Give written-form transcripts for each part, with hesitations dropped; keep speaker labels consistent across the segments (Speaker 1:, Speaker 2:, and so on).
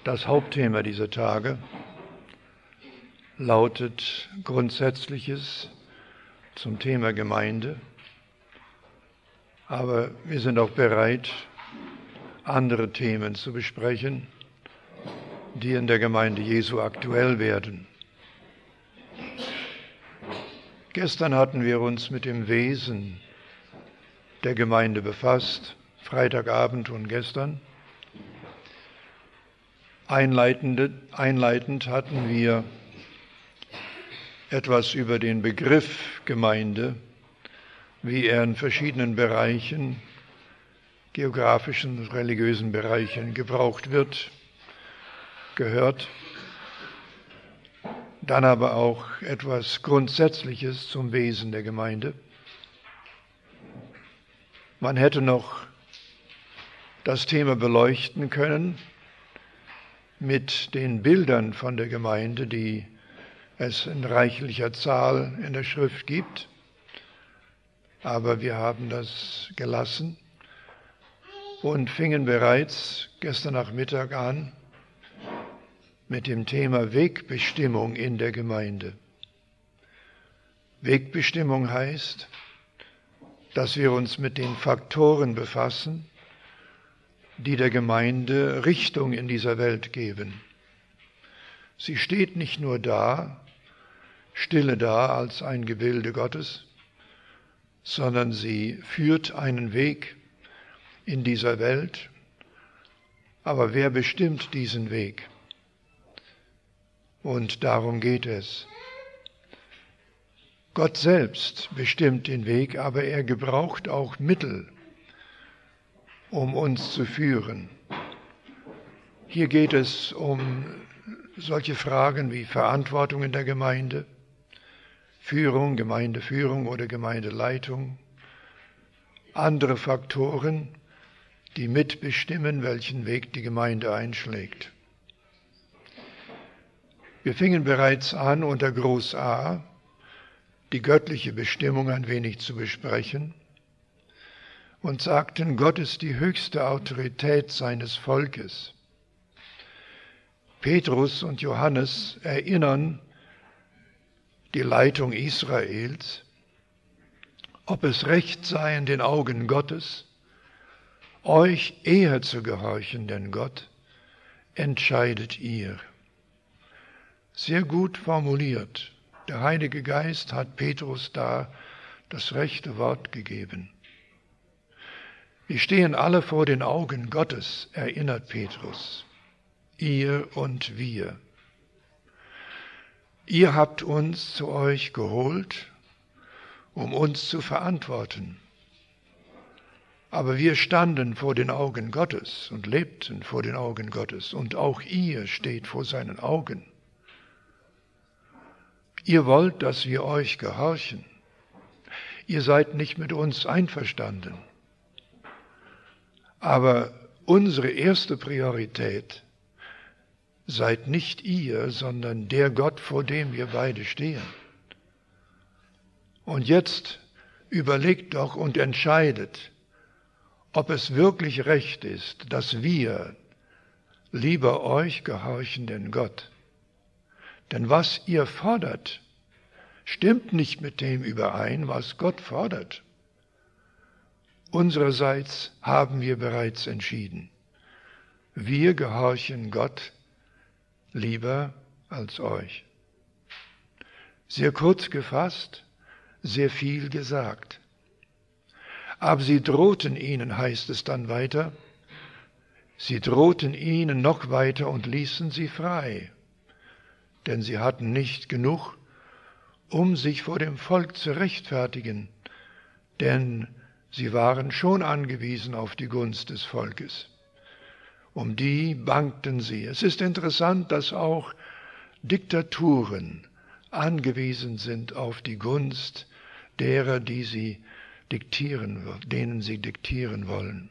Speaker 1: Das Hauptthema dieser Tage lautet Grundsätzliches zum Thema Gemeinde, aber wir sind auch bereit, andere Themen zu besprechen, die in der Gemeinde Jesu aktuell werden. Gestern hatten wir uns mit dem Wesen der Gemeinde befasst, Freitagabend und gestern. Einleitend hatten wir etwas über den Begriff Gemeinde, wie er in verschiedenen Bereichen, geografischen und religiösen Bereichen gebraucht wird, gehört. Dann aber auch etwas Grundsätzliches zum Wesen der Gemeinde. Man hätte noch das Thema beleuchten können mit den Bildern von der Gemeinde, die es in reichlicher Zahl in der Schrift gibt. Aber wir haben das gelassen und fingen bereits gestern Nachmittag an mit dem Thema Wegbestimmung in der Gemeinde. Wegbestimmung heißt, dass wir uns mit den Faktoren befassen, die der Gemeinde Richtung in dieser Welt geben. Sie steht nicht nur da, stille da als ein Gebilde Gottes, sondern sie führt einen Weg in dieser Welt. Aber wer bestimmt diesen Weg? Und darum geht es. Gott selbst bestimmt den Weg, aber er gebraucht auch Mittel, um uns zu führen. Hier geht es um solche Fragen wie Verantwortung in der Gemeinde, Führung, Gemeindeführung oder Gemeindeleitung, andere Faktoren, die mitbestimmen, welchen Weg die Gemeinde einschlägt. Wir fingen bereits an, unter Groß A die göttliche Bestimmung ein wenig zu besprechen und sagten, Gott ist die höchste Autorität seines Volkes. Petrus und Johannes erinnern die Leitung Israels, ob es recht sei in den Augen Gottes, euch eher zu gehorchen, denn Gott entscheidet ihr. Sehr gut formuliert. Der Heilige Geist hat Petrus da das rechte Wort gegeben. Wir stehen alle vor den Augen Gottes, erinnert Petrus. Ihr und wir. Ihr habt uns zu euch geholt, um uns zu verantworten. Aber wir standen vor den Augen Gottes und lebten vor den Augen Gottes. Und auch ihr steht vor seinen Augen. Ihr wollt, dass wir euch gehorchen. Ihr seid nicht mit uns einverstanden. Aber unsere erste Priorität seid nicht ihr, sondern der Gott, vor dem wir beide stehen. Und jetzt überlegt doch und entscheidet, ob es wirklich recht ist, dass wir lieber euch gehorchen denn Gott. Denn was ihr fordert, stimmt nicht mit dem überein, was Gott fordert. Unsererseits haben wir bereits entschieden. Wir gehorchen Gott lieber als euch. Sehr kurz gefasst, sehr viel gesagt. Aber sie drohten ihnen, heißt es dann weiter, sie drohten ihnen noch weiter und ließen sie frei. Denn sie hatten nicht genug, um sich vor dem Volk zu rechtfertigen, denn sie waren schon angewiesen auf die Gunst des Volkes. Um die bangten sie. Es ist interessant, dass auch Diktaturen angewiesen sind auf die Gunst derer, denen sie diktieren wollen.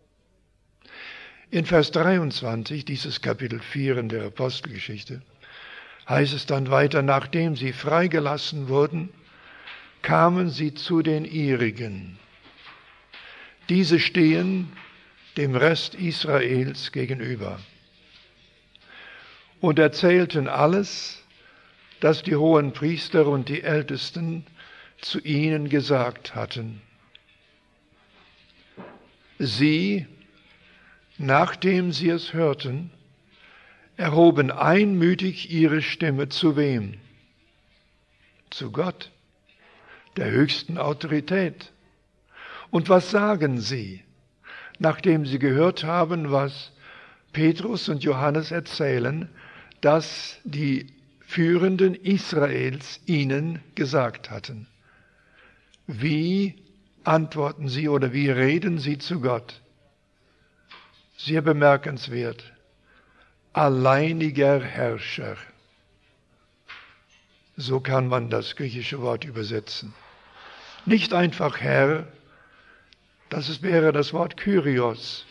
Speaker 1: In Vers 23, dieses Kapitel 4 in der Apostelgeschichte, heißt es dann weiter, nachdem sie freigelassen wurden, kamen sie zu den ihrigen. Diese stehen dem Rest Israels gegenüber. und erzählten alles, das die hohen Priester und die Ältesten zu ihnen gesagt hatten. Sie, nachdem sie es hörten, erhoben einmütig ihre Stimme zu wem? Zu Gott, der höchsten Autorität. Und was sagen sie, nachdem sie gehört haben, was Petrus und Johannes erzählen, dass die Führenden Israels ihnen gesagt hatten? Wie antworten sie oder wie reden sie zu Gott? Sehr bemerkenswert. Alleiniger Herrscher. So kann man das griechische Wort übersetzen. Nicht einfach Herr, wäre das Wort Kyrios.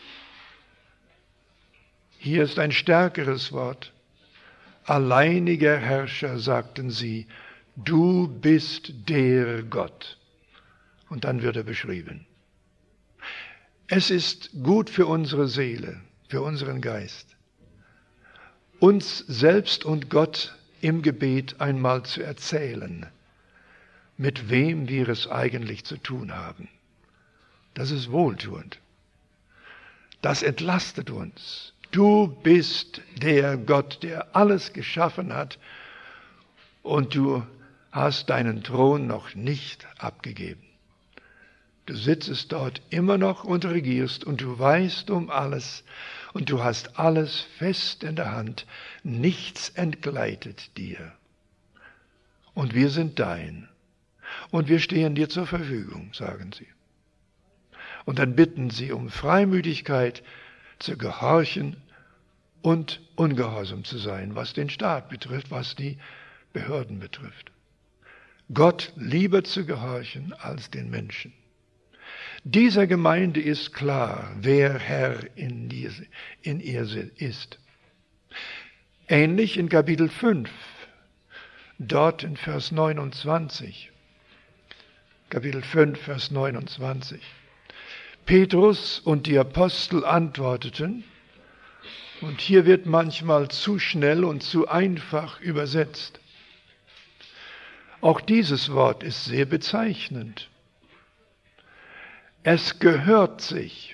Speaker 1: Hier ist ein stärkeres Wort. Alleiniger Herrscher, sagten sie, du bist der Gott. Und dann wird er beschrieben. Es ist gut für unsere Seele, für unseren Geist, uns selbst und Gott im Gebet einmal zu erzählen, mit wem wir es eigentlich zu tun haben. Das ist wohltuend. Das entlastet uns. Du bist der Gott, der alles geschaffen hat, und du hast deinen Thron noch nicht abgegeben. Du sitzt dort immer noch und regierst, und du weißt um alles, und du hast alles fest in der Hand. Nichts entgleitet dir. Und wir sind dein. Und wir stehen dir zur Verfügung, sagen sie. Und dann bitten sie um Freimütigkeit zu gehorchen und ungehorsam zu sein, was den Staat betrifft, was die Behörden betrifft. Gott lieber zu gehorchen als den Menschen. Dieser Gemeinde ist klar, wer Herr in ihr ist. Ähnlich in Kapitel 5, dort in Vers 29. Kapitel 5, Vers 29. Petrus und die Apostel antworteten, und hier wird manchmal zu schnell und zu einfach übersetzt. Auch dieses Wort ist sehr bezeichnend. Es gehört sich.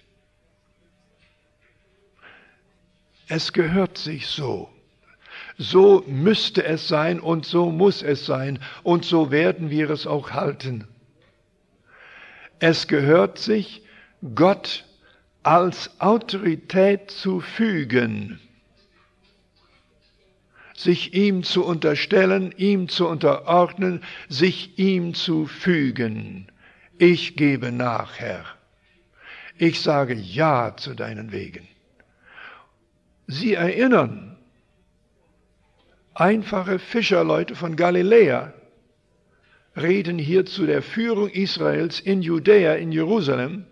Speaker 1: Es gehört sich so. So müsste es sein und so muss es sein und so werden wir es auch halten. Es gehört sich, Gott als Autorität zu fügen, sich ihm zu unterstellen, ihm zu unterordnen, sich ihm zu fügen. Ich gebe nach, Herr. Ich sage Ja zu deinen Wegen. Sie erinnern, einfache Fischerleute von Galiläa reden hier zu der Führung Israels in Judäa, in Jerusalem,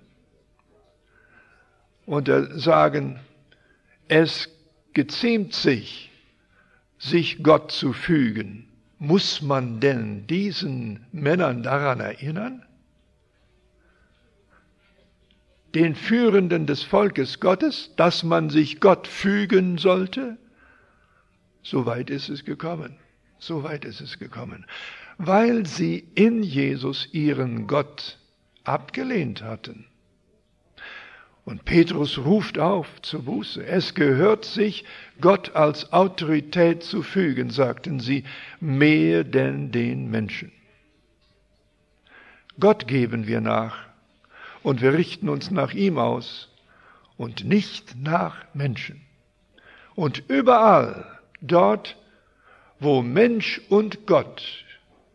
Speaker 1: und sagen, es geziemt sich Gott zu fügen. Muss man denn diesen Männern daran erinnern? Den Führenden des Volkes Gottes, dass man sich Gott fügen sollte? So weit ist es gekommen. So weit ist es gekommen. Weil sie in Jesus ihren Gott abgelehnt hatten. Und Petrus ruft auf zur Buße. Es gehört sich, Gott als Autorität zu fügen, sagten sie, mehr denn den Menschen. Gott geben wir nach. Und wir richten uns nach ihm aus und nicht nach Menschen. Und überall dort, wo Mensch und Gott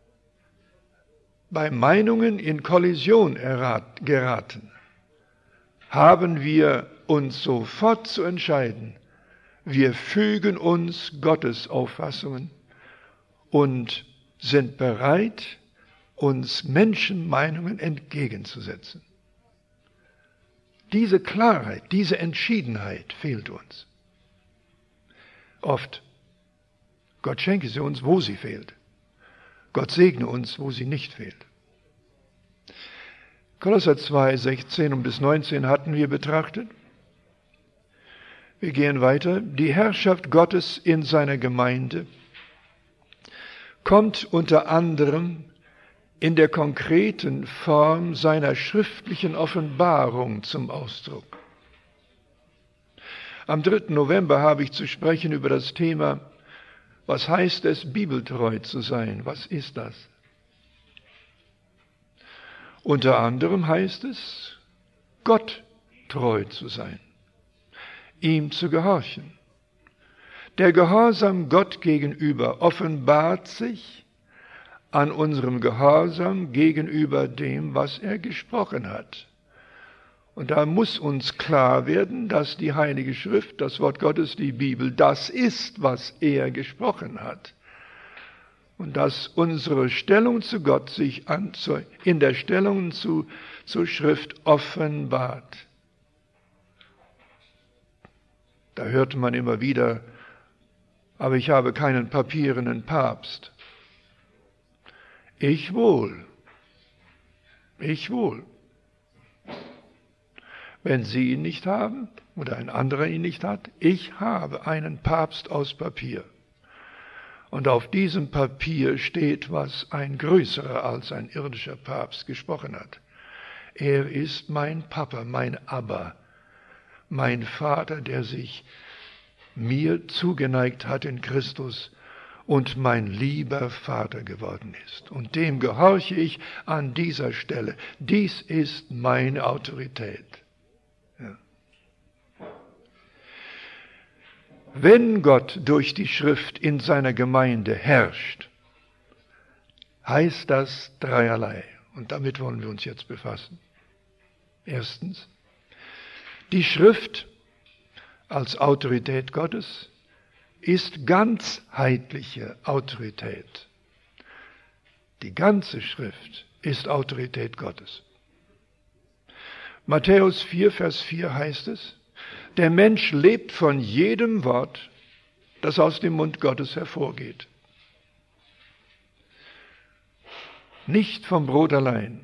Speaker 1: bei Meinungen in Kollision geraten, haben wir uns sofort zu entscheiden, wir fügen uns Gottes Auffassungen und sind bereit, uns Menschenmeinungen entgegenzusetzen. Diese Klarheit, diese Entschiedenheit fehlt uns. Oft. Gott schenke sie uns, wo sie fehlt. Gott segne uns, wo sie nicht fehlt. Kolosser 2, 16 und bis 19 hatten wir betrachtet. Wir gehen weiter. Die Herrschaft Gottes in seiner Gemeinde kommt unter anderem in der konkreten Form seiner schriftlichen Offenbarung zum Ausdruck. Am 3. November habe ich zu sprechen über das Thema, was heißt es, bibeltreu zu sein? Was ist das? Unter anderem heißt es, Gott treu zu sein, ihm zu gehorchen. Der Gehorsam Gott gegenüber offenbart sich an unserem Gehorsam gegenüber dem, was er gesprochen hat. Und da muss uns klar werden, dass die Heilige Schrift, das Wort Gottes, die Bibel, das ist, was er gesprochen hat. Und dass unsere Stellung zu Gott sich in der Stellung zur Schrift offenbart. Da hört man immer wieder, aber ich habe keinen papierenden Papst. Ich wohl. Ich wohl. Wenn Sie ihn nicht haben oder ein anderer ihn nicht hat, ich habe einen Papst aus Papier. Und auf diesem Papier steht, was ein größerer als ein irdischer Papst gesprochen hat. Er ist mein Papa, mein Abba, mein Vater, der sich mir zugeneigt hat in Christus und mein lieber Vater geworden ist. Und dem gehorche ich an dieser Stelle. Dies ist meine Autorität. Ja. Wenn Gott durch die Schrift in seiner Gemeinde herrscht, heißt das dreierlei. Und damit wollen wir uns jetzt befassen. Erstens, die Schrift als Autorität Gottes ist ganzheitliche Autorität. Die ganze Schrift ist Autorität Gottes. Matthäus 4, Vers 4 heißt es, der Mensch lebt von jedem Wort, das aus dem Mund Gottes hervorgeht. Nicht vom Brot allein.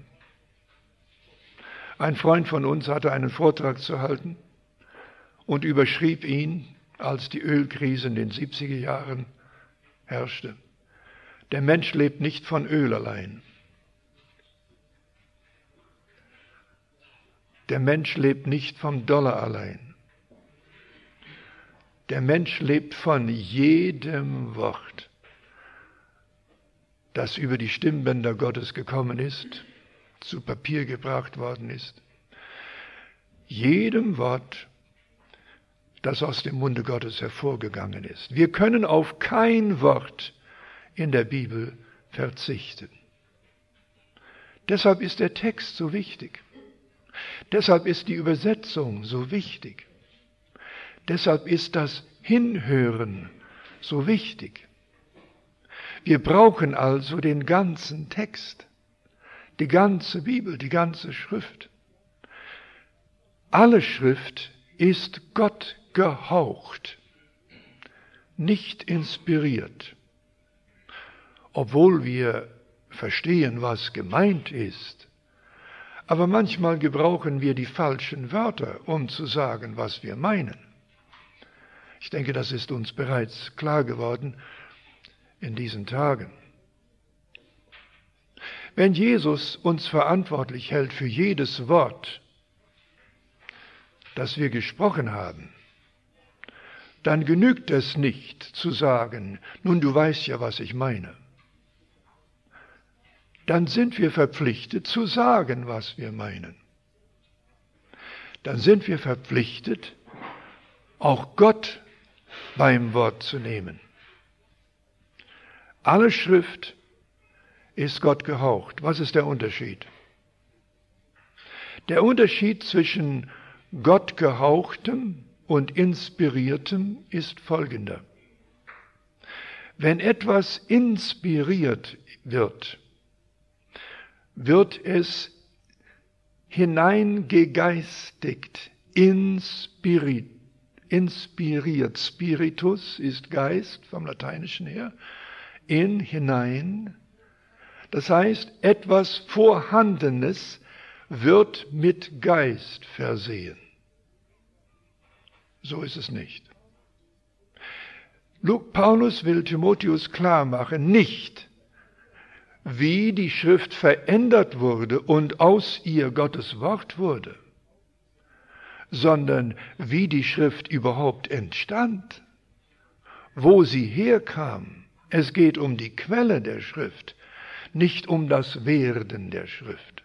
Speaker 1: Ein Freund von uns hatte einen Vortrag zu halten und überschrieb ihn, als die Ölkrise in den 70er Jahren herrschte. Der Mensch lebt nicht von Öl allein. Der Mensch lebt nicht vom Dollar allein. Der Mensch lebt von jedem Wort, das über die Stimmbänder Gottes gekommen ist, zu Papier gebracht worden ist. Jedem Wort, das aus dem Munde Gottes hervorgegangen ist. Wir können auf kein Wort in der Bibel verzichten. Deshalb ist der Text so wichtig. Deshalb ist die Übersetzung so wichtig. Deshalb ist das Hinhören so wichtig. Wir brauchen also den ganzen Text, die ganze Bibel, die ganze Schrift. Alle Schrift ist Gott gehaucht, nicht inspiriert. Obwohl wir verstehen, was gemeint ist, aber manchmal gebrauchen wir die falschen Wörter, um zu sagen, was wir meinen. Ich denke, das ist uns bereits klar geworden in diesen Tagen. Wenn Jesus uns verantwortlich hält für jedes Wort, das wir gesprochen haben, dann genügt es nicht zu sagen, nun du weißt ja, was ich meine. Dann sind wir verpflichtet zu sagen, was wir meinen. Dann sind wir verpflichtet, auch Gott beim Wort zu nehmen. Alle Schrift ist Gott gehaucht. Was ist der Unterschied? Der Unterschied zwischen Gott gehauchtem und inspiriertem ist folgender. Wenn etwas inspiriert wird, wird es hineingegeistigt, inspiriert. Spiritus ist Geist, vom Lateinischen her, hinein. Das heißt, etwas Vorhandenes wird mit Geist versehen. So ist es nicht. Paulus will Timotheus klar machen, nicht wie die Schrift verändert wurde und aus ihr Gottes Wort wurde, sondern wie die Schrift überhaupt entstand, wo sie herkam. Es geht um die Quelle der Schrift, nicht um das Werden der Schrift.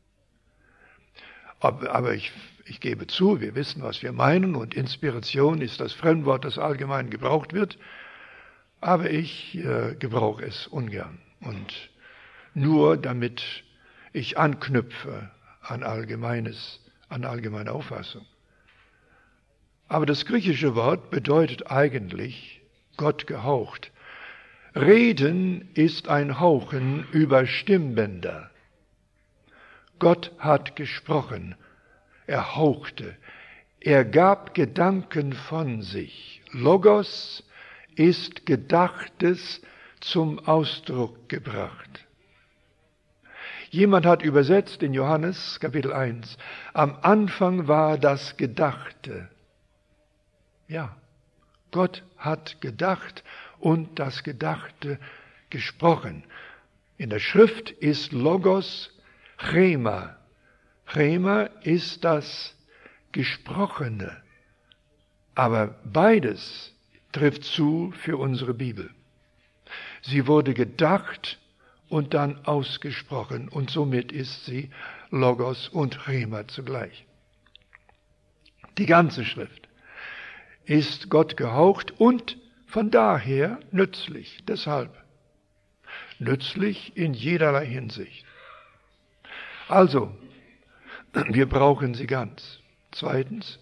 Speaker 1: Aber ich gebe zu, wir wissen, was wir meinen, und Inspiration ist das Fremdwort, das allgemein gebraucht wird, aber ich gebrauche es ungern und nur damit ich anknüpfe an allgemeine Auffassung. Aber das griechische Wort bedeutet eigentlich Gott gehaucht. Reden ist ein Hauchen über Stimmbänder. Gott hat gesprochen, er hauchte, er gab Gedanken von sich. Logos ist Gedachtes zum Ausdruck gebracht. Jemand hat übersetzt in Johannes Kapitel 1, am Anfang war das Gedachte. Ja, Gott hat gedacht und das Gedachte gesprochen. In der Schrift ist Logos Rhema. Rhema ist das Gesprochene. Aber beides trifft zu für unsere Bibel. Sie wurde gedacht und dann ausgesprochen, und somit ist sie Logos und Rhema zugleich. Die ganze Schrift ist Gott gehaucht und von daher nützlich. Deshalb nützlich in jederlei Hinsicht. Also, wir brauchen sie ganz. Zweitens,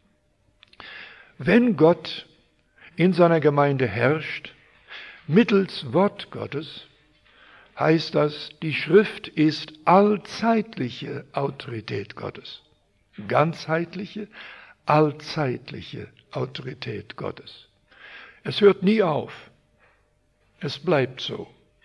Speaker 1: wenn Gott in seiner Gemeinde herrscht, mittels Wort Gottes, heißt das, die Schrift ist allzeitliche Autorität Gottes. Ganzheitliche, allzeitliche Autorität Gottes. Es hört nie auf. Es bleibt so.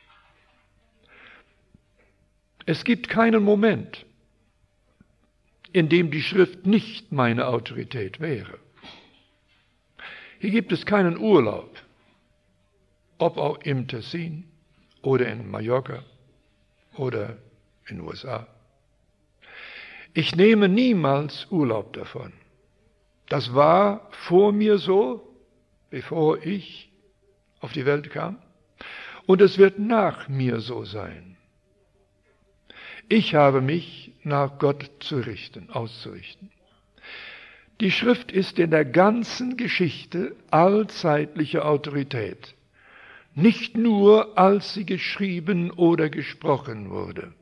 Speaker 1: Es gibt keinen Moment, in dem die Schrift nicht meine Autorität wäre. Hier gibt es keinen Urlaub, ob auch im Tessin oder in Mallorca oder in den USA. Ich nehme niemals Urlaub davon. Das war vor mir so, bevor ich auf die Welt kam, und es wird nach mir so sein. Ich habe mich nach Gott auszurichten. Die Schrift ist in der ganzen Geschichte allzeitliche Autorität. Nicht nur, als sie geschrieben oder gesprochen wurde.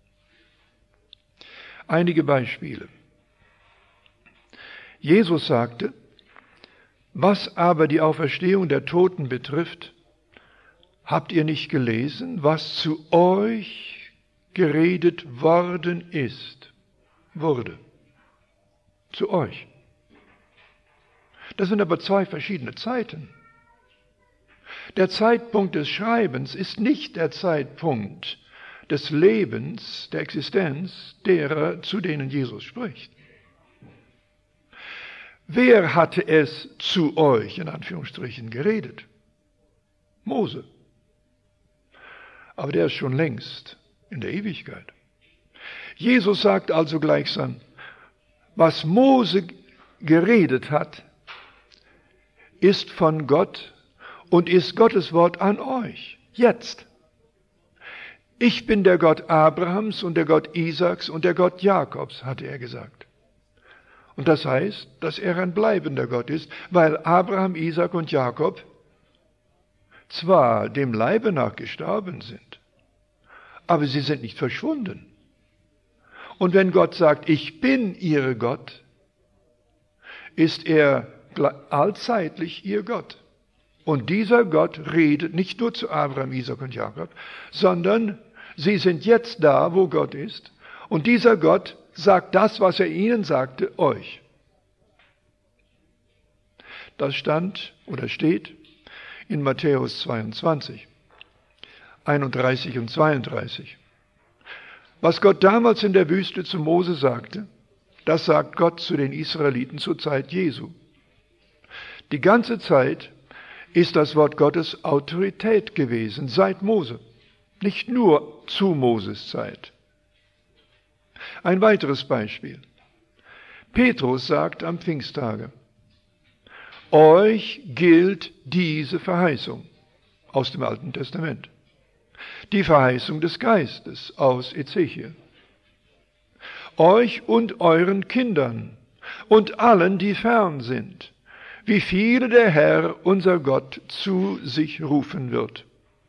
Speaker 1: Einige Beispiele. Jesus sagte, was aber die Auferstehung der Toten betrifft, habt ihr nicht gelesen, was zu euch geredet worden ist, wurde. Zu euch. Das sind aber zwei verschiedene Zeiten. Der Zeitpunkt des Schreibens ist nicht der Zeitpunkt des Lebens, der Existenz derer, zu denen Jesus spricht. Wer hatte es zu euch, in Anführungsstrichen, geredet? Mose. Aber der ist schon längst in der Ewigkeit. Jesus sagt also gleichsam, was Mose geredet hat, ist von Gott und ist Gottes Wort an euch, jetzt. Ich bin der Gott Abrahams und der Gott Isaaks und der Gott Jakobs, hatte er gesagt. Und das heißt, dass er ein bleibender Gott ist, weil Abraham, Isaak und Jakob zwar dem Leibe nach gestorben sind, aber sie sind nicht verschwunden. Und wenn Gott sagt, ich bin ihr Gott, ist er allzeitlich ihr Gott. Und dieser Gott redet nicht nur zu Abraham, Isaak und Jakob, sondern sie sind jetzt da, wo Gott ist. Und dieser Gott sagt das, was er ihnen sagte, euch. Das stand oder steht in Matthäus 22, 31 und 32. Was Gott damals in der Wüste zu Mose sagte, das sagt Gott zu den Israeliten zur Zeit Jesu. Die ganze Zeit ist das Wort Gottes Autorität gewesen, seit Mose, nicht nur zu Moses Zeit. Ein weiteres Beispiel. Petrus sagt am Pfingsttage: Euch gilt diese Verheißung aus dem Alten Testament, die Verheißung des Geistes aus Ezechiel. Euch und euren Kindern und allen, die fern sind, wie viele der Herr, unser Gott, zu sich rufen wird.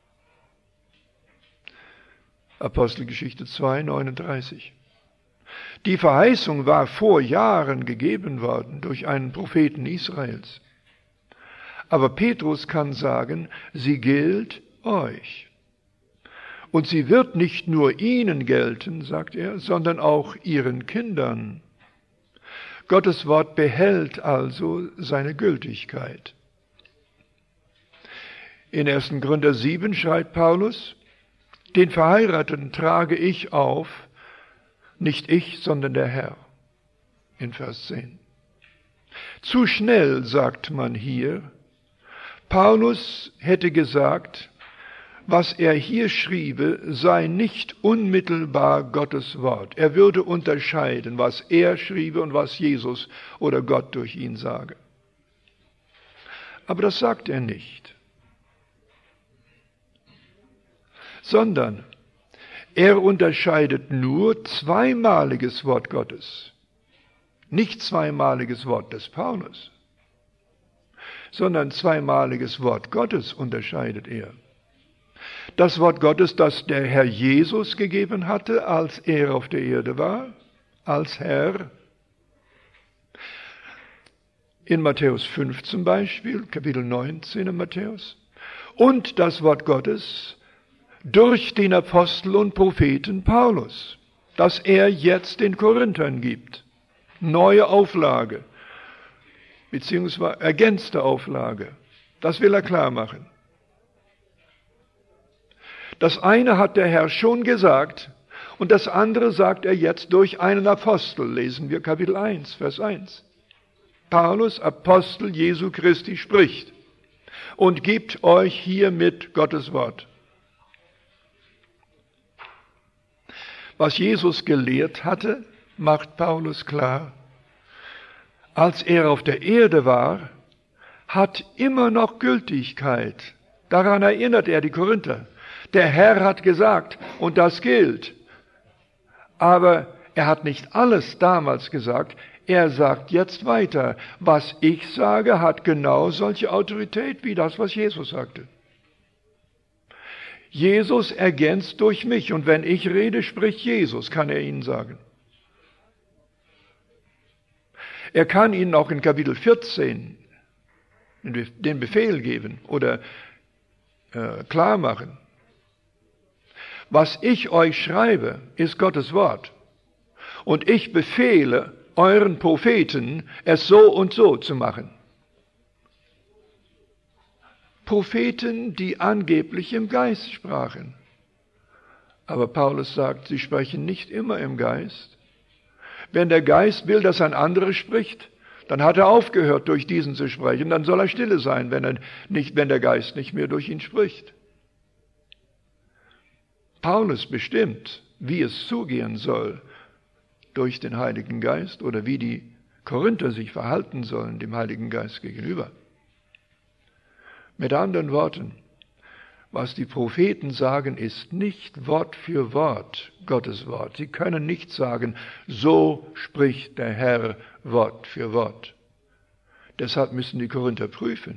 Speaker 1: Apostelgeschichte 2, 39. Die Verheißung war vor Jahren gegeben worden durch einen Propheten Israels. Aber Petrus kann sagen, sie gilt euch. Und sie wird nicht nur ihnen gelten, sagt er, sondern auch ihren Kindern. Gottes Wort behält also seine Gültigkeit. In 1. Korinther 7 schreibt Paulus: Den Verheirateten trage ich auf, nicht ich, sondern der Herr. In Vers 10. Zu schnell sagt man hier. Paulus hätte gesagt, was er hier schriebe, sei nicht unmittelbar Gottes Wort. Er würde unterscheiden, was er schriebe und was Jesus oder Gott durch ihn sage. Aber das sagt er nicht. Sondern er unterscheidet nur zweimaliges Wort Gottes. Nicht zweimaliges Wort des Paulus, sondern zweimaliges Wort Gottes unterscheidet er. Das Wort Gottes, das der Herr Jesus gegeben hatte, als er auf der Erde war, als Herr. In Matthäus 5 zum Beispiel, Kapitel 19 in Matthäus. Und das Wort Gottes durch den Apostel und Propheten Paulus, das er jetzt den Korinthern gibt. Neue Auflage, beziehungsweise ergänzte Auflage. Das will er klar machen. Das eine hat der Herr schon gesagt und das andere sagt er jetzt durch einen Apostel. Lesen wir Kapitel 1, Vers 1. Paulus, Apostel Jesu Christi, spricht und gibt euch hiermit Gottes Wort. Was Jesus gelehrt hatte, macht Paulus klar. Als er auf der Erde war, hat immer noch Gültigkeit. Daran erinnert er die Korinther. Der Herr hat gesagt, und das gilt. Aber er hat nicht alles damals gesagt. Er sagt jetzt weiter. Was ich sage, hat genau solche Autorität wie das, was Jesus sagte. Jesus ergänzt durch mich. Und wenn ich rede, spricht Jesus, kann er ihnen sagen. Er kann ihnen auch in Kapitel 14 den Befehl geben oder klar machen. Was ich euch schreibe, ist Gottes Wort. Und ich befehle euren Propheten, es so und so zu machen. Propheten, die angeblich im Geist sprachen. Aber Paulus sagt, sie sprechen nicht immer im Geist. Wenn der Geist will, dass ein anderer spricht, dann hat er aufgehört, durch diesen zu sprechen. Dann soll er stille sein, wenn der Geist nicht mehr durch ihn spricht. Paulus bestimmt, wie es zugehen soll durch den Heiligen Geist oder wie die Korinther sich verhalten sollen dem Heiligen Geist gegenüber. Mit anderen Worten, was die Propheten sagen, ist nicht Wort für Wort Gottes Wort. Sie können nicht sagen, so spricht der Herr Wort für Wort. Deshalb müssen die Korinther prüfen,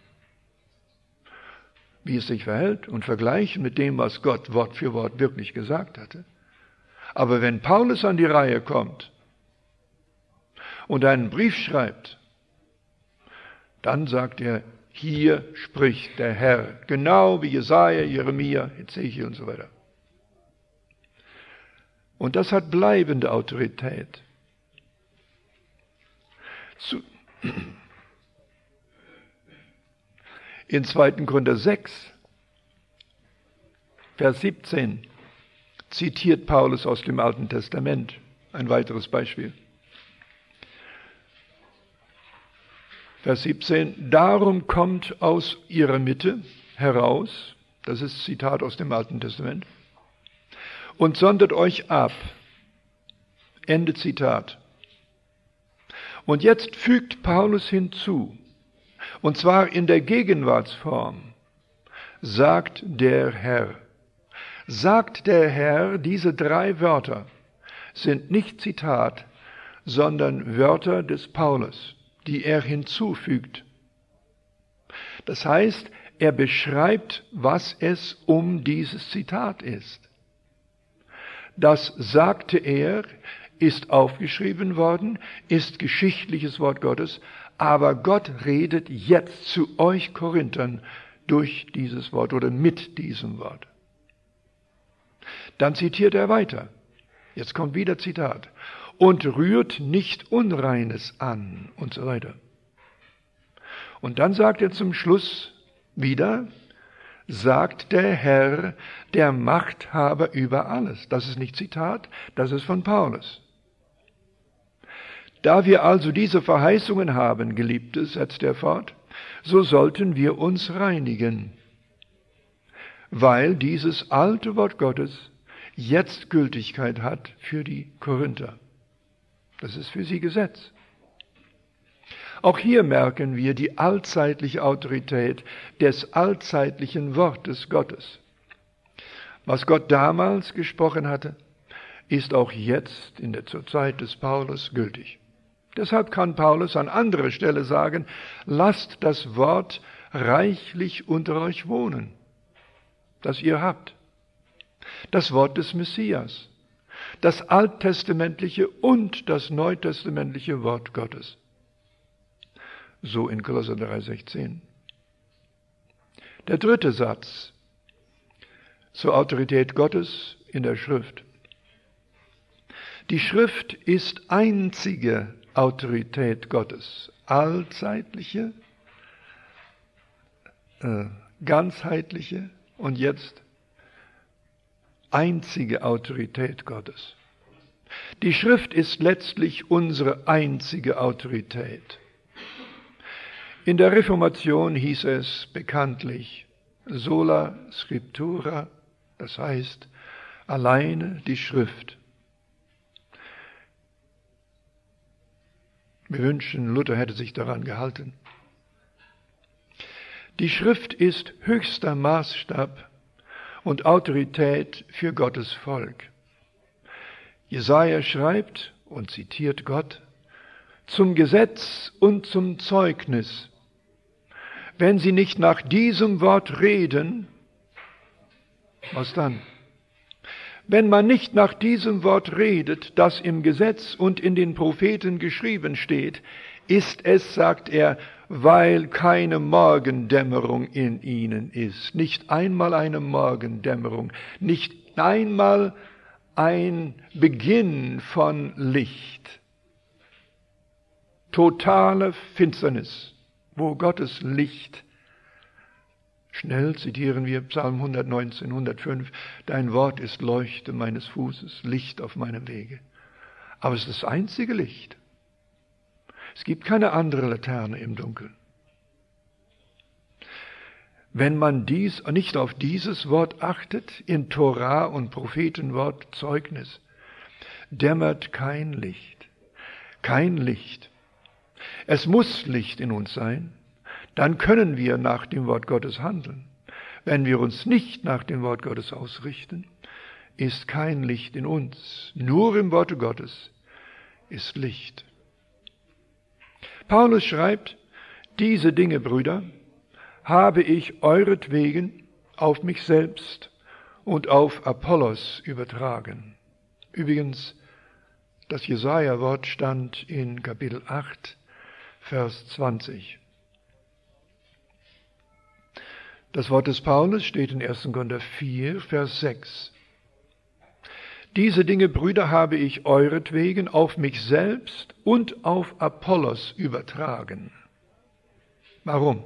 Speaker 1: wie es sich verhält und vergleichen mit dem, was Gott Wort für Wort wirklich gesagt hatte. Aber wenn Paulus an die Reihe kommt und einen Brief schreibt, dann sagt er, hier spricht der Herr, genau wie Jesaja, Jeremia, Ezechiel und so weiter. Und das hat bleibende Autorität. In 2. Korinther 6, Vers 17, zitiert Paulus aus dem Alten Testament ein weiteres Beispiel. Vers 17, darum kommt aus ihrer Mitte heraus, das ist Zitat aus dem Alten Testament, und sondert euch ab. Ende Zitat. Und jetzt fügt Paulus hinzu, und zwar in der Gegenwartsform, sagt der Herr. Sagt der Herr, diese 3 Wörter sind nicht Zitat, sondern Wörter des Paulus, die er hinzufügt. Das heißt, er beschreibt, was es um dieses Zitat ist. Das sagte er, ist aufgeschrieben worden, ist geschichtliches Wort Gottes, aber Gott redet jetzt zu euch Korinthern durch dieses Wort oder mit diesem Wort. Dann zitiert er weiter. Jetzt kommt wieder Zitat. Und rührt nicht Unreines an und so weiter. Und dann sagt er zum Schluss wieder, sagt der Herr, der Machthaber über alles. Das ist nicht Zitat, das ist von Paulus. Da wir also diese Verheißungen haben, Geliebte, setzt er fort, so sollten wir uns reinigen, weil dieses alte Wort Gottes jetzt Gültigkeit hat für die Korinther. Das ist für sie Gesetz. Auch hier merken wir die allzeitliche Autorität des allzeitlichen Wortes Gottes. Was Gott damals gesprochen hatte, ist auch jetzt zur Zeit des Paulus gültig. Deshalb kann Paulus an anderer Stelle sagen, lasst das Wort reichlich unter euch wohnen, das ihr habt. Das Wort des Messias, das alttestamentliche und das neutestamentliche Wort Gottes. So in Kolosser 3,16. Der dritte Satz zur Autorität Gottes in der Schrift. Die Schrift ist einzige Autorität Gottes, allzeitliche, ganzheitliche und jetzt einzige Autorität Gottes. Die Schrift ist letztlich unsere einzige Autorität. In der Reformation hieß es bekanntlich sola scriptura, das heißt alleine die Schrift. Wir wünschen, Luther hätte sich daran gehalten. Die Schrift ist höchster Maßstab und Autorität für Gottes Volk. Jesaja schreibt und zitiert Gott, zum Gesetz und zum Zeugnis. Wenn sie nicht nach diesem Wort reden, was dann? Wenn man nicht nach diesem Wort redet, das im Gesetz und in den Propheten geschrieben steht, ist es, sagt er, weil keine Morgendämmerung in ihnen ist. Nicht einmal eine Morgendämmerung, nicht einmal ein Beginn von Licht. Totale Finsternis, wo Gottes Licht, schnell zitieren wir Psalm 119, 105, dein Wort ist Leuchte meines Fußes, Licht auf meinem Wege. Aber es ist das einzige Licht. Es gibt keine andere Laterne im Dunkeln. Wenn man nicht auf dieses Wort achtet, in Torah und Prophetenwort Zeugnis, dämmert kein Licht. Kein Licht. Es muss Licht in uns sein, dann können wir nach dem Wort Gottes handeln. Wenn wir uns nicht nach dem Wort Gottes ausrichten, ist kein Licht in uns. Nur im Worte Gottes ist Licht. Paulus schreibt, diese Dinge, Brüder, habe ich euretwegen auf mich selbst und auf Apollos übertragen. Übrigens, das Jesaja-Wort stand in Kapitel 8, Vers 20. Das Wort des Paulus steht in 1. Korinther 4, Vers 6. Diese Dinge, Brüder, habe ich euretwegen auf mich selbst und auf Apollos übertragen. Warum?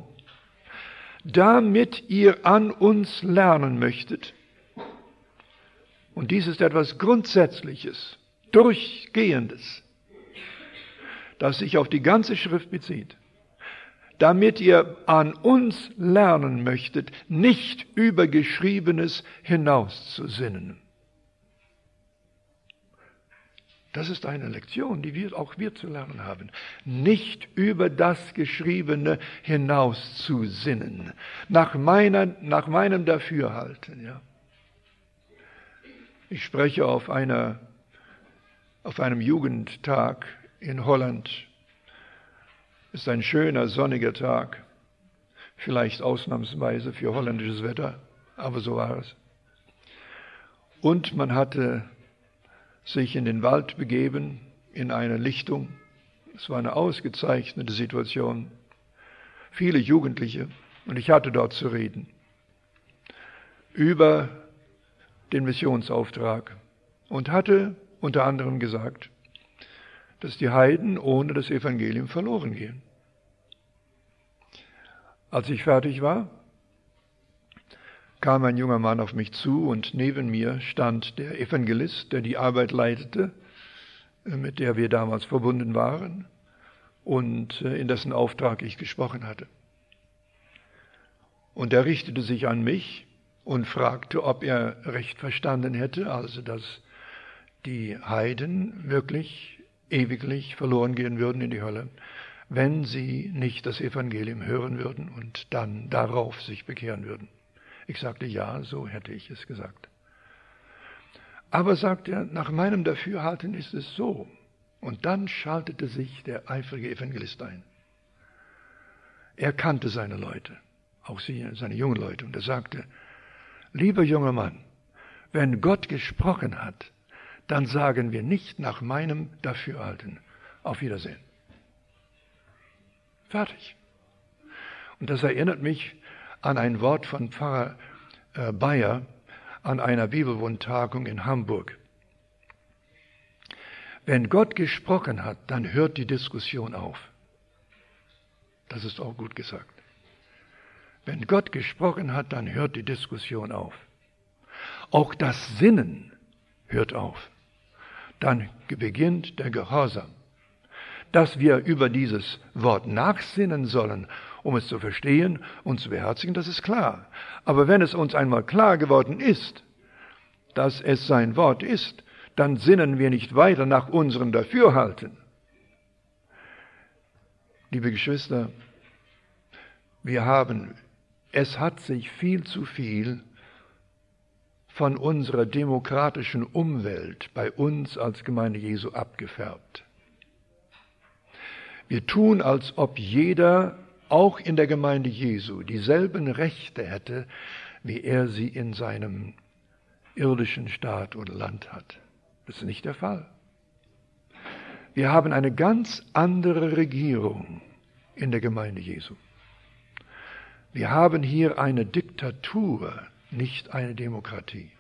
Speaker 1: Damit ihr an uns lernen möchtet, und dies ist etwas Grundsätzliches, Durchgehendes, das sich auf die ganze Schrift bezieht, damit ihr an uns lernen möchtet, nicht über Geschriebenes hinauszusinnen. Das ist eine Lektion, die auch wir zu lernen haben. Nicht über das Geschriebene hinauszusinnen, nach meinem Dafürhalten. Ja. Ich spreche auf einem Jugendtag in Holland. Es ist ein schöner, sonniger Tag, vielleicht ausnahmsweise für holländisches Wetter, aber so war es. Und man hatte sich in den Wald begeben, in eine Lichtung. Es war eine ausgezeichnete Situation. Viele Jugendliche, und ich hatte dort zu reden über den Missionsauftrag und hatte unter anderem gesagt, dass die Heiden ohne das Evangelium verloren gehen. Als ich fertig war, kam ein junger Mann auf mich zu und neben mir stand der Evangelist, der die Arbeit leitete, mit der wir damals verbunden waren und in dessen Auftrag ich gesprochen hatte. Und er richtete sich an mich und fragte, ob er recht verstanden hätte, also dass die Heiden wirklich ewiglich verloren gehen würden in die Hölle, wenn sie nicht das Evangelium hören würden und dann darauf sich bekehren würden. Ich sagte, ja, so hätte ich es gesagt. Aber, sagt er, nach meinem Dafürhalten ist es so. Und dann schaltete sich der eifrige Evangelist ein. Er kannte seine Leute, auch seine jungen Leute, und er sagte, lieber junger Mann, wenn Gott gesprochen hat, dann sagen wir nicht nach meinem Dafürhalten. Auf Wiedersehen. Fertig. Und das erinnert mich an ein Wort von Pfarrer Bayer an einer Bibelwohntagung in Hamburg. Wenn Gott gesprochen hat, dann hört die Diskussion auf. Das ist auch gut gesagt. Wenn Gott gesprochen hat, dann hört die Diskussion auf. Auch das Sinnen hört auf. Dann beginnt der Gehorsam. Dass wir über dieses Wort nachsinnen sollen, um es zu verstehen und zu beherzigen, das ist klar. Aber wenn es uns einmal klar geworden ist, dass es sein Wort ist, dann sinnen wir nicht weiter nach unserem Dafürhalten. Liebe Geschwister, es hat sich viel zu viel von unserer demokratischen Umwelt bei uns als Gemeinde Jesu abgefärbt. Wir tun, als ob jeder, auch in der Gemeinde Jesu, dieselben Rechte hätte, wie er sie in seinem irdischen Staat oder Land hat. Das ist nicht der Fall. Wir haben eine ganz andere Regierung in der Gemeinde Jesu. Wir haben hier eine Diktatur, nicht eine Demokratie.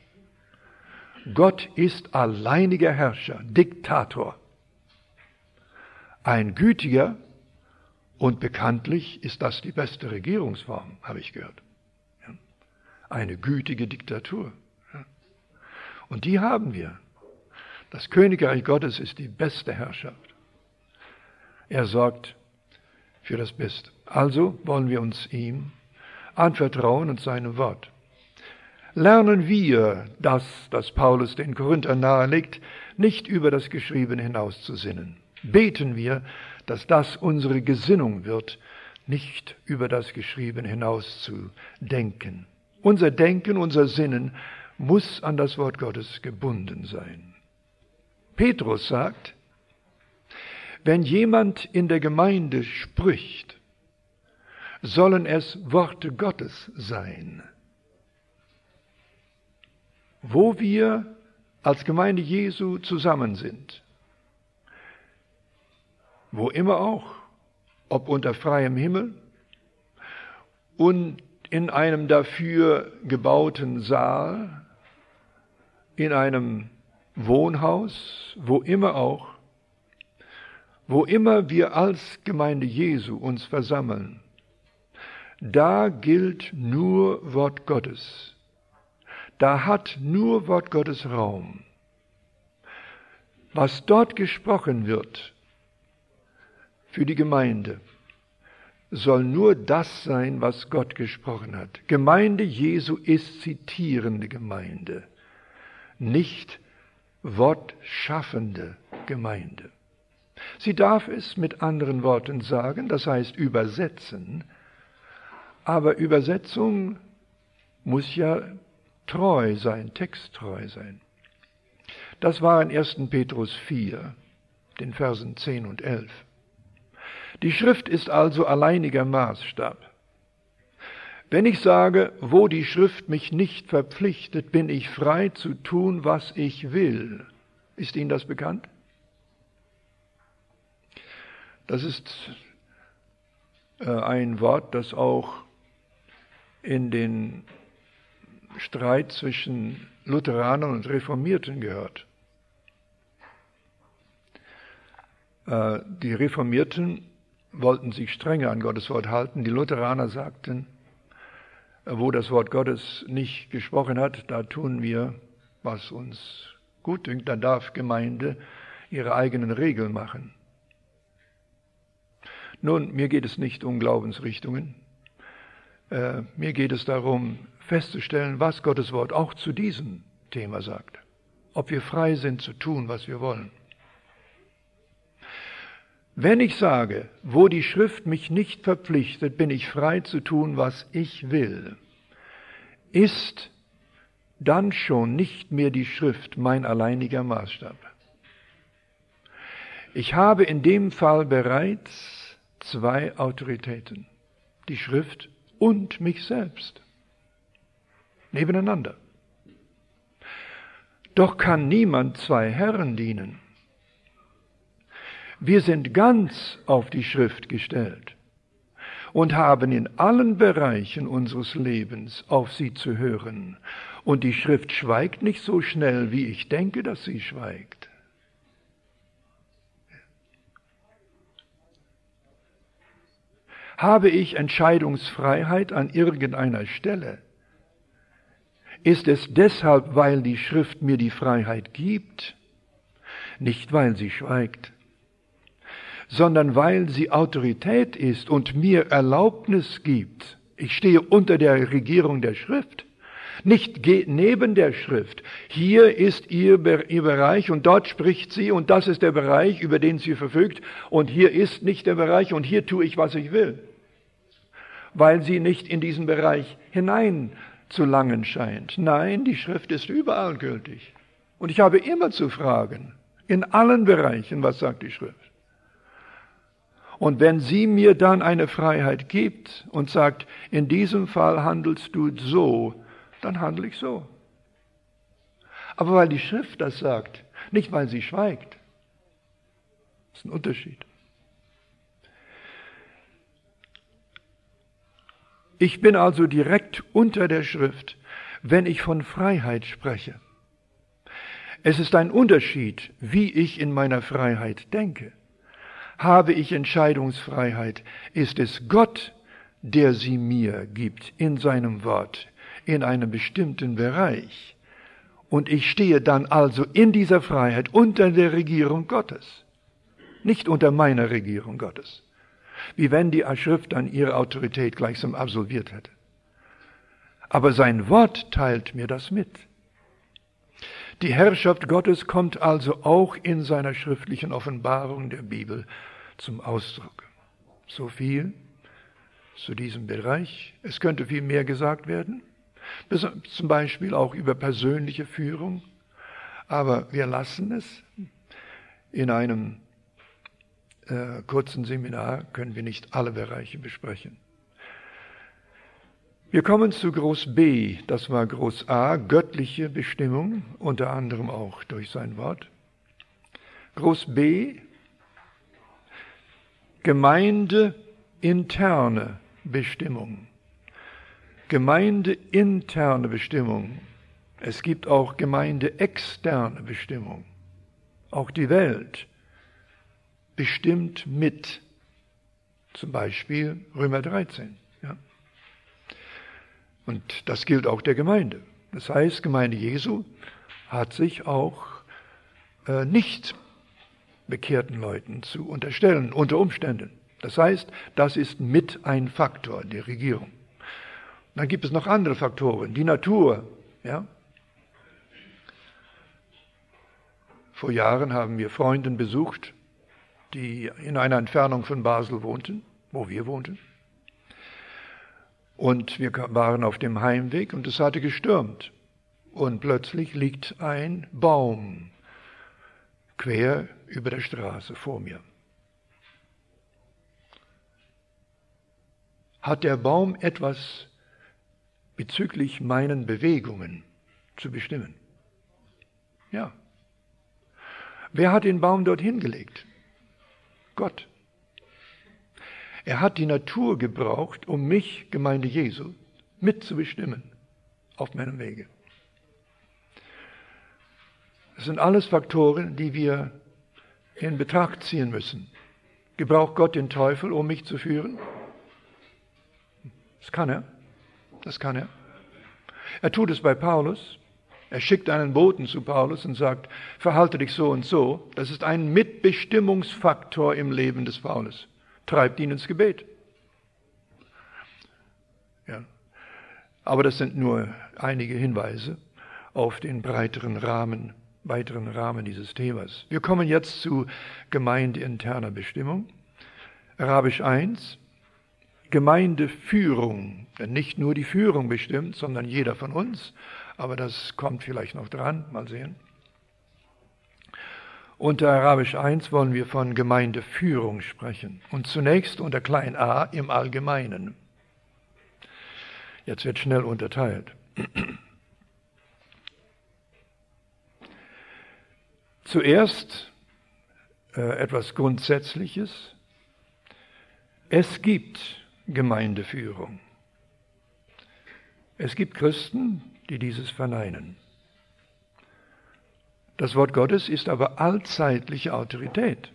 Speaker 1: Gott ist alleiniger Herrscher, Diktator. Ein gütiger, und bekanntlich ist das die beste Regierungsform, habe ich gehört. Ja. Eine gütige Diktatur. Ja. Und die haben wir. Das Königreich Gottes ist die beste Herrschaft. Er sorgt für das Beste. Also wollen wir uns ihm anvertrauen und seinem Wort. Lernen wir das Paulus den Korinthern nahelegt, nicht über das Geschriebene hinauszusinnen. Beten wir, dass das unsere Gesinnung wird, nicht über das Geschriebene hinauszudenken. Unser Denken, unser Sinnen muss an das Wort Gottes gebunden sein. Petrus sagt, wenn jemand in der Gemeinde spricht, sollen es Worte Gottes sein. Wo wir als Gemeinde Jesu zusammen sind, wo immer auch, ob unter freiem Himmel und in einem dafür gebauten Saal, in einem Wohnhaus, wo immer auch, wo immer wir als Gemeinde Jesu uns versammeln, da gilt nur Wort Gottes. Da hat nur Wort Gottes Raum. Was dort gesprochen wird für die Gemeinde, soll nur das sein, was Gott gesprochen hat. Gemeinde Jesu ist zitierende Gemeinde, nicht wortschaffende Gemeinde. Sie darf es mit anderen Worten sagen, das heißt übersetzen, aber Übersetzung muss ja treu sein, texttreu sein. Das war in 1. Petrus 4, den Versen 10 und 11. Die Schrift ist also alleiniger Maßstab. Wenn ich sage, wo die Schrift mich nicht verpflichtet, bin ich frei zu tun, was ich will. Ist Ihnen das bekannt? Das ist ein Wort, das auch in den Streit zwischen Lutheranern und Reformierten gehört. Die Reformierten wollten sich strenger an Gottes Wort halten. Die Lutheraner sagten, wo das Wort Gottes nicht gesprochen hat, da tun wir, was uns gut dünkt, da darf Gemeinde ihre eigenen Regeln machen. Nun, mir geht es nicht um Glaubensrichtungen. Mir geht es darum, festzustellen, was Gottes Wort auch zu diesem Thema sagt. Ob wir frei sind zu tun, was wir wollen. Wenn ich sage, wo die Schrift mich nicht verpflichtet, bin ich frei zu tun, was ich will, ist dann schon nicht mehr die Schrift mein alleiniger Maßstab. Ich habe in dem Fall bereits zwei Autoritäten, die Schrift und mich selbst, nebeneinander. Doch kann niemand zwei Herren dienen. Wir sind ganz auf die Schrift gestellt und haben in allen Bereichen unseres Lebens auf sie zu hören. Und die Schrift schweigt nicht so schnell, wie ich denke, dass sie schweigt. Habe ich Entscheidungsfreiheit an irgendeiner Stelle, ist es deshalb, weil die Schrift mir die Freiheit gibt, nicht weil sie schweigt, sondern weil sie Autorität ist und mir Erlaubnis gibt. Ich stehe unter der Regierung der Schrift, nicht neben der Schrift. Hier ist ihr Bereich und dort spricht sie und das ist der Bereich, über den sie verfügt und hier ist nicht der Bereich und hier tue ich, was ich will, weil sie nicht in diesen Bereich hinein zu langen scheint. Nein, die Schrift ist überall gültig und ich habe immer zu fragen, in allen Bereichen, was sagt die Schrift? Und wenn sie mir dann eine Freiheit gibt und sagt, in diesem Fall handelst du so, dann handle ich so. Aber weil die Schrift das sagt, nicht weil sie schweigt. Das ist ein Unterschied. Ich bin also direkt unter der Schrift, wenn ich von Freiheit spreche. Es ist ein Unterschied, wie ich in meiner Freiheit denke. Habe ich Entscheidungsfreiheit, ist es Gott, der sie mir gibt in seinem Wort, in einem bestimmten Bereich. Und ich stehe dann also in dieser Freiheit unter der Regierung Gottes, nicht unter meiner Regierung Gottes, wie wenn die Schrift dann ihre Autorität gleichsam absolviert hätte. Aber sein Wort teilt mir das mit. Die Herrschaft Gottes kommt also auch in seiner schriftlichen Offenbarung der Bibel zum Ausdruck. So viel zu diesem Bereich. Es könnte viel mehr gesagt werden, zum Beispiel auch über persönliche Führung, aber wir lassen es. In einem kurzen Seminar können wir nicht alle Bereiche besprechen. Wir kommen zu Groß B, das war Groß A, göttliche Bestimmung, unter anderem auch durch sein Wort. Groß B, gemeindeinterne Bestimmung. Gemeindeinterne Bestimmung. Es gibt auch gemeindeexterne Bestimmung. Auch die Welt bestimmt mit. Zum Beispiel Römer 13. Ja. Und das gilt auch der Gemeinde. Das heißt, Gemeinde Jesu hat sich auch nicht bekehrten Leuten zu unterstellen, unter Umständen. Das heißt, das ist mit ein Faktor der Regierung. Dann gibt es noch andere Faktoren, die Natur. Ja? Vor Jahren haben wir Freunde besucht, die in einer Entfernung von Basel wohnten, wo wir wohnten. Und wir waren auf dem Heimweg und es hatte gestürmt. Und plötzlich liegt ein Baum quer über der Straße vor mir. Hat der Baum etwas bezüglich meinen Bewegungen zu bestimmen? Ja. Wer hat den Baum dorthin gelegt? Gott. Er hat die Natur gebraucht, um mich, Gemeinde Jesu, mitzubestimmen auf meinem Wege. Das sind alles Faktoren, die wir in Betracht ziehen müssen. Gebraucht Gott den Teufel, um mich zu führen? Das kann er. Das kann er. Er tut es bei Paulus. Er schickt einen Boten zu Paulus und sagt, verhalte dich so und so. Das ist ein Mitbestimmungsfaktor im Leben des Paulus. Treibt ihn ins Gebet. Ja. Aber das sind nur einige Hinweise auf den weiteren Rahmen dieses Themas. Wir kommen jetzt zu gemeindeinterner Bestimmung. Arabisch 1, Gemeindeführung. Denn nicht nur die Führung bestimmt, sondern jeder von uns. Aber das kommt vielleicht noch dran, mal sehen. Unter Arabisch 1 wollen wir von Gemeindeführung sprechen. Und zunächst unter klein a im Allgemeinen. Jetzt wird schnell unterteilt. Zuerst etwas Grundsätzliches. Es gibt Gemeindeführung. Es gibt Christen, die dieses verneinen. Das Wort Gottes ist aber allzeitliche Autorität.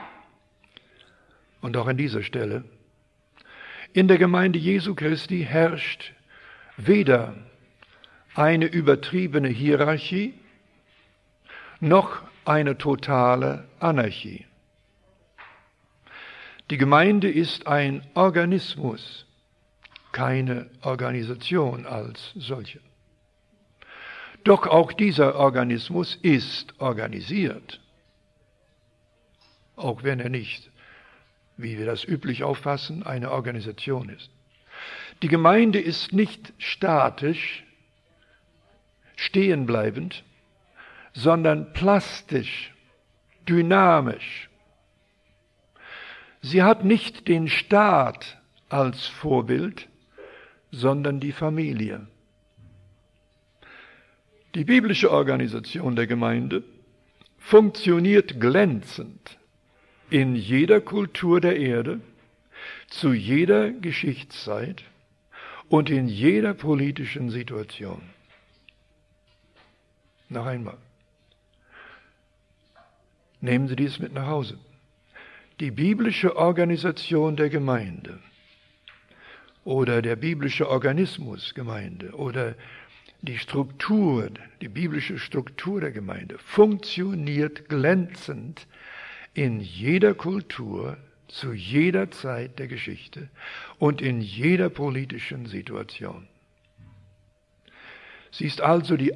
Speaker 1: Und auch an dieser Stelle. In der Gemeinde Jesu Christi herrscht weder eine übertriebene Hierarchie noch eine totale Anarchie. Die Gemeinde ist ein Organismus, keine Organisation als solche. Doch auch dieser Organismus ist organisiert, auch wenn er nicht, wie wir das üblich auffassen, eine Organisation ist. Die Gemeinde ist nicht statisch, stehenbleibend, sondern plastisch, dynamisch. Sie hat nicht den Staat als Vorbild, sondern die Familie. Die biblische Organisation der Gemeinde funktioniert glänzend in jeder Kultur der Erde, zu jeder Geschichtszeit und in jeder politischen Situation. Noch einmal. Nehmen Sie dies mit nach Hause. Die biblische Organisation der Gemeinde oder der biblische Organismus Gemeinde oder die biblische Struktur der Gemeinde funktioniert glänzend in jeder Kultur, zu jeder Zeit der Geschichte und in jeder politischen Situation. Sie ist also die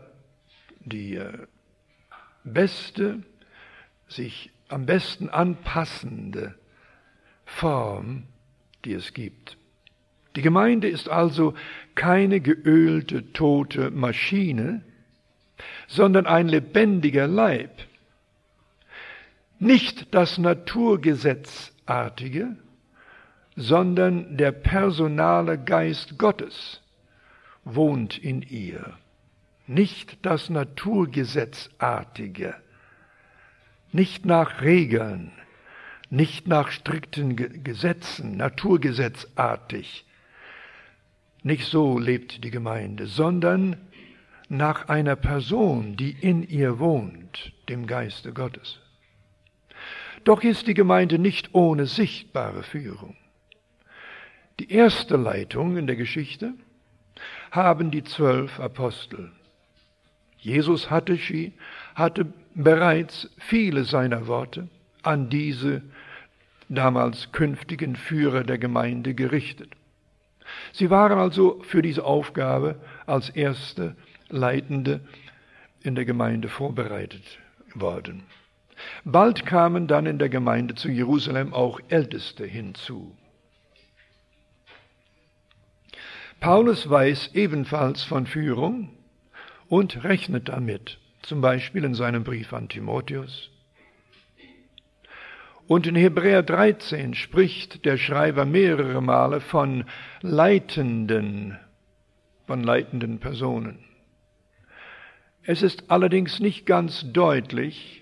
Speaker 1: beste, sich am besten anpassende Form, die es gibt. Die Gemeinde ist also keine geölte, tote Maschine, sondern ein lebendiger Leib. Nicht das Naturgesetzartige, sondern der personale Geist Gottes wohnt in ihr. Nicht das Naturgesetzartige, nicht nach Regeln, nicht nach strikten Gesetzen, naturgesetzartig. Nicht so lebt die Gemeinde, sondern nach einer Person, die in ihr wohnt, dem Geiste Gottes. Doch ist die Gemeinde nicht ohne sichtbare Führung. Die erste Leitung in der Geschichte haben die 12 Apostel. Jesus hatte bereits viele seiner Worte an diese damals künftigen Führer der Gemeinde gerichtet. Sie waren also für diese Aufgabe als erste Leitende in der Gemeinde vorbereitet worden. Bald kamen dann in der Gemeinde zu Jerusalem auch Älteste hinzu. Paulus weiß ebenfalls von Führung und rechnet damit, zum Beispiel in seinem Brief an Timotheus. Und in Hebräer 13 spricht der Schreiber mehrere Male von leitenden Personen. Es ist allerdings nicht ganz deutlich,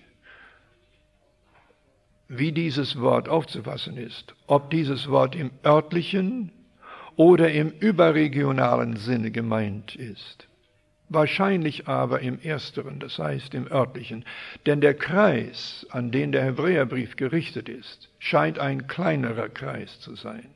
Speaker 1: wie dieses Wort aufzufassen ist, ob dieses Wort im örtlichen oder im überregionalen Sinne gemeint ist. Wahrscheinlich aber im ersteren, das heißt im örtlichen, denn der Kreis, an den der Hebräerbrief gerichtet ist, scheint ein kleinerer Kreis zu sein,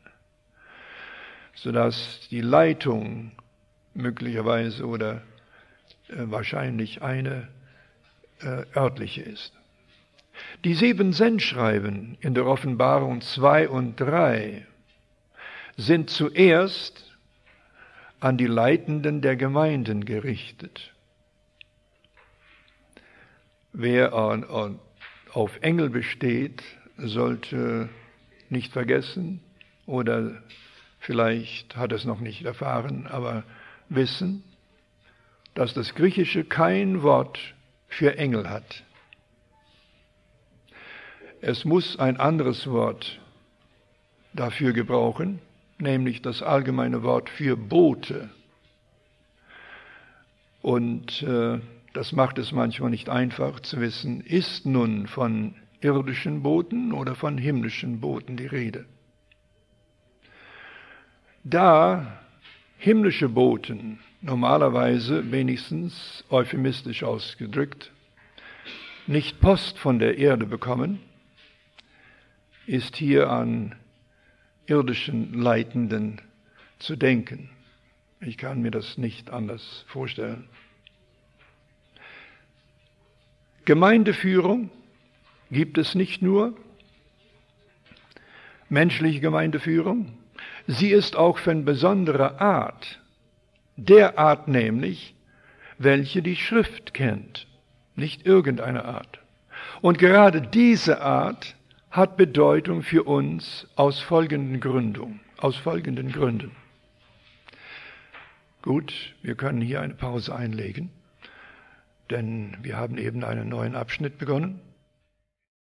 Speaker 1: sodass die Leitung möglicherweise oder wahrscheinlich eine örtliche ist. Die 7 Sendschreiben in der Offenbarung 2 und 3 sind zuerst an die Leitenden der Gemeinden gerichtet. Wer auf Engel besteht, sollte nicht vergessen oder vielleicht hat es noch nicht erfahren, aber wissen, dass das Griechische kein Wort für Engel hat. Es muss ein anderes Wort dafür gebrauchen, nämlich das allgemeine Wort für Bote. Und das macht es manchmal nicht einfach zu wissen, ist nun von irdischen Boten oder von himmlischen Boten die Rede. Da himmlische Boten normalerweise, wenigstens euphemistisch ausgedrückt, nicht Post von der Erde bekommen, ist hier an irdischen Leitenden zu denken. Ich kann mir das nicht anders vorstellen. Gemeindeführung gibt es nicht nur, menschliche Gemeindeführung, sie ist auch von besonderer Art, der Art nämlich, welche die Schrift kennt, nicht irgendeine Art. Und gerade diese Art hat Bedeutung für uns aus folgenden Gründen. Gut, wir können hier eine Pause einlegen, denn wir haben eben einen neuen Abschnitt begonnen.